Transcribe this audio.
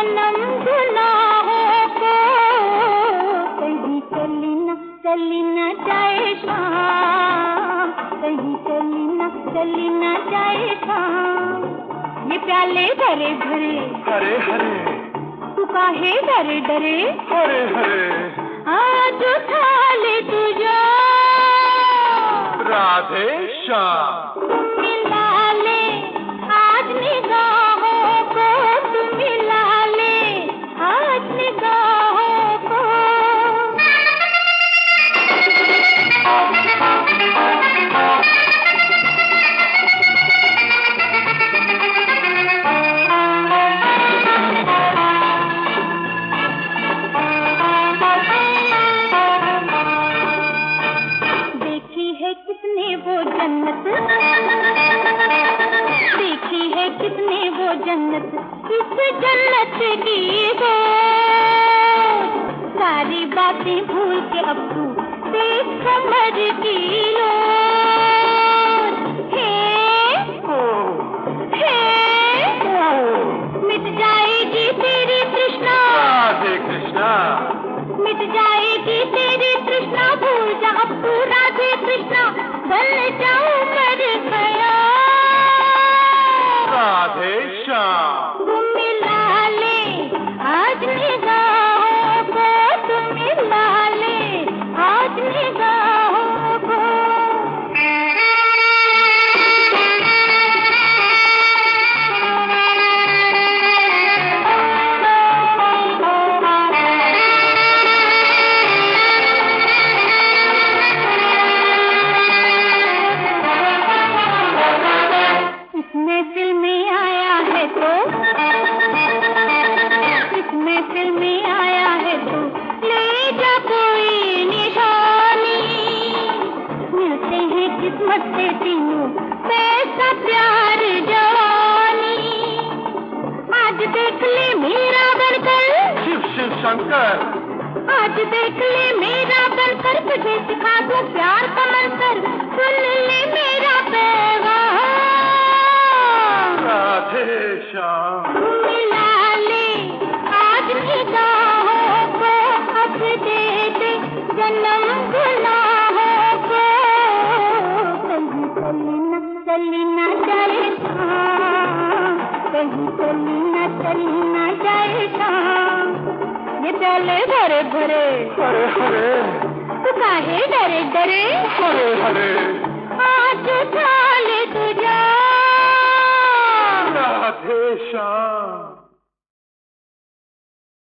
जन्म गुनाहों को, कहीं चली न जाए शाम, कहीं चली न जाए शाम। ये प्याले भरे भरे हरे हरे, तू काहे डरे डरे, हरे हरे, आज उठा ले तुझा राधे श्याम। मिला ले आज निगाहों को, तू मिला ले आज निगाहों को। वो जन्नत देखी है किसने, वो जन्नत इस जन्नत की हो। सारी बातें भूल के अब तू देख कमर की लो। मिट जाएगी तेरी तृष्णा, राधे कृष्णा, मिट जाएगी तेरी तृष्णा। भूल जा अब तू राधे कृष्णा, बन जाऊं मर गया राधे श्याम। तू मिला ले आज निगाहों को, तू मिला ले आज निगाहों को। महफिल में आया है तो, इस महफिल में आया है तो ले जा कोई निशानी। मिलते हैं किस्मत से तीनों, पैसा प्यार जवानी। आज देख ले मेरा बनकर शिव शिव शंकर, आज देख ले मेरा बनकर, तुझे सिखा दूं प्यार का मंत्र, सुन ले मेरा पैगाम राधे श्याम। मिला ले आज निगाहों को, अब दे दे जन्म गुनाहों को। कहीं चली न जाए शाम, कहीं चली न जाए शाम। ये प्याले भरे भरे हरे हरे, तू काहे डरे डरे, हरे हरे,